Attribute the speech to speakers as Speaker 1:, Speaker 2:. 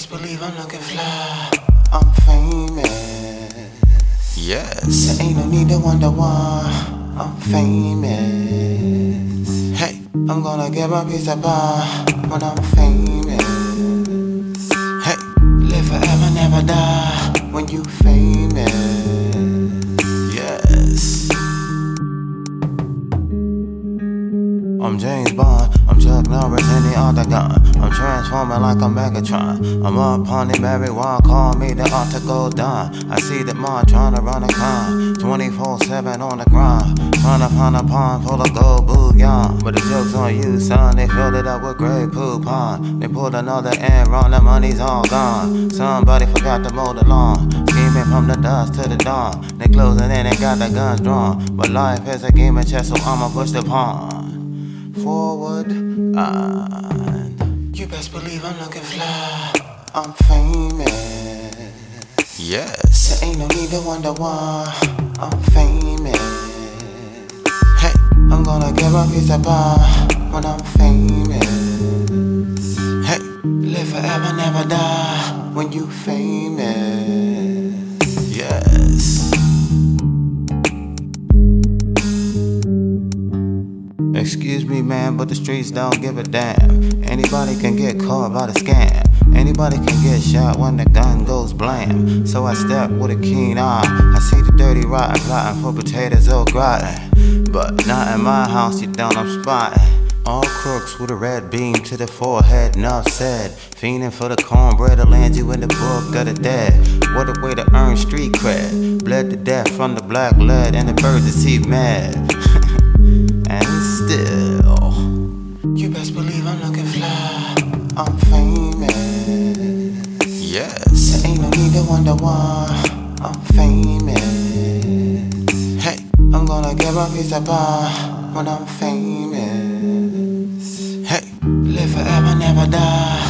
Speaker 1: best believe I'm looking fly. I'm famous.
Speaker 2: Yes.
Speaker 1: There ain't no need to wonder why. I'm famous.
Speaker 2: Hey,
Speaker 1: I'm gonna get my piece of pie when I'm famous.
Speaker 2: hey,
Speaker 1: Live forever, never die when you famous.
Speaker 2: yes.
Speaker 1: I'm James Bond, I'm Chuck Norris in the octagon. I'm transforming like a Megatron. I'm up on the marijuana, call me the Octagon Don. I see the mod trying to run a con, 24/7 on the grind, trying to find a pond full of gold bullion. But the joke's on you, son, they filled it up with Grey Poupon. They pulled another end, run, the money's all gone. Somebody forgot to mow the lawn, scheming from the dusk to the dawn. They closing in and got the guns drawn, but life is a game of chess, so I'ma push the pawn forward, and you best believe I'm looking fly. I'm famous.
Speaker 2: Yes.
Speaker 1: There ain't no need to wonder why. I'm famous.
Speaker 2: Hey,
Speaker 1: I'm gonna get my piece of pie when I'm famous.
Speaker 2: hey,
Speaker 1: Live forever, never die when you famous.
Speaker 2: yes.
Speaker 1: Excuse me, man, but the streets don't give a damn. Anybody can get caught by the scam. Anybody can get shot when the gun goes blam. So I step with a keen eye. I see the dirty rotten plotting for potatoes au gratin. But not in my house, you don't, I'm spotting all crooks with a red beam to the forehead. Enough said, fiending for the cornbread to land you in the book of the dead. What a way to earn street cred. Bled to death from the black lead and the birds that see mad. And still, you best believe I'm looking fly. I'm famous.
Speaker 2: Yes.
Speaker 1: There ain't no need to wonder why. I'm famous.
Speaker 2: Hey,
Speaker 1: I'm gonna get my piece of pie when I'm famous.
Speaker 2: hey,
Speaker 1: Live forever, never die